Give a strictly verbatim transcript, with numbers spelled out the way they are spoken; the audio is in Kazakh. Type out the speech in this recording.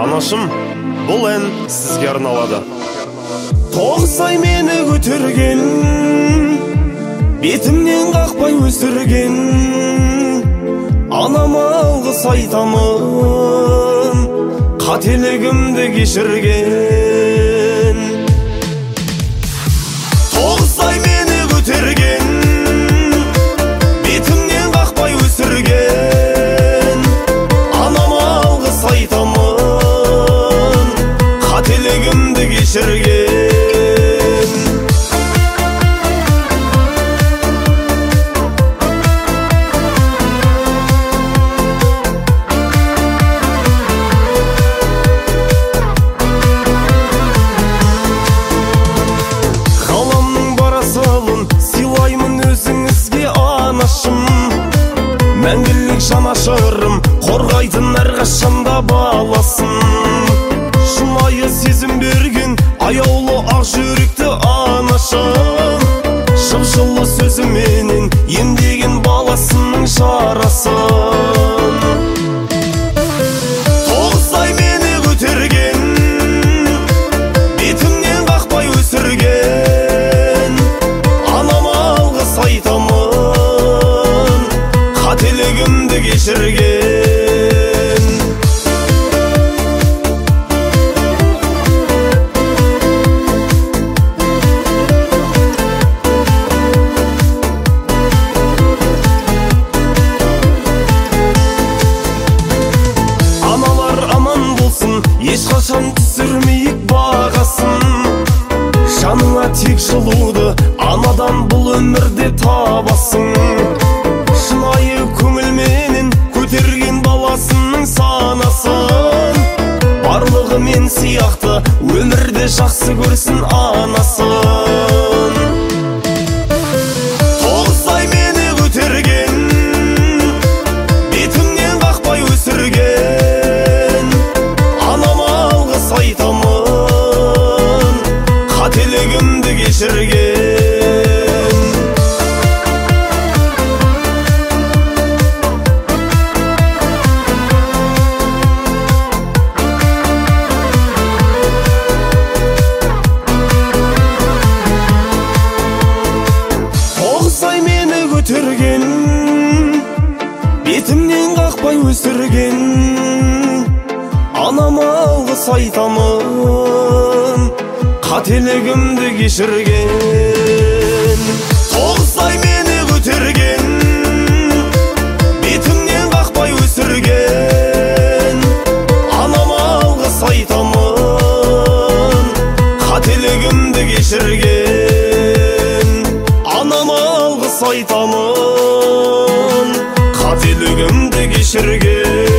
Анашым, бұл ән сізге арналады. Тоғызай мені көтерген, бетімнен қақпай өсірген, анама алғыс айтамын, қателігімді кешірген. Тоғызай мені көтерген, бетімнен қақпай өсірген, анама алғыс айтамын, қателігімді кешірген. Мәңгілік жанашырым, қорғайтын әрқашанда баласын. Шынайы сезім берген, аяулы ақ жүректі анашым. Шып-жылы сөзіменен емдеген баласының жарасын. Тоғызай мені көтерген, бетімнен қақпай өсірген, анама алғыс айтамын, қателігімді кешірген. Аналар аман болсын, ешқашан түсірмейік бағасын. Жаныңа тек жылуды анадан бұл өмірде табасың. Шынайы көңілменен көтерген баласының санасын. Барлығы мен сияқты өмірде жақсы көрсін анасын. Тоғызай мені көтерген, бетімнен қақпай өсірген, анама алғыс айтамын, қателігімді кешірген. Көтерген, бетімнен қақпай өсірген, анама алғыс айтамын, қателігімді кешірген. Тоғызай мені көтерген, бетімнен қақпай өсірген, анама алғыс айтамын, қателігімді кешірген. Анама алғыс айтамын, қателігімді кешірген.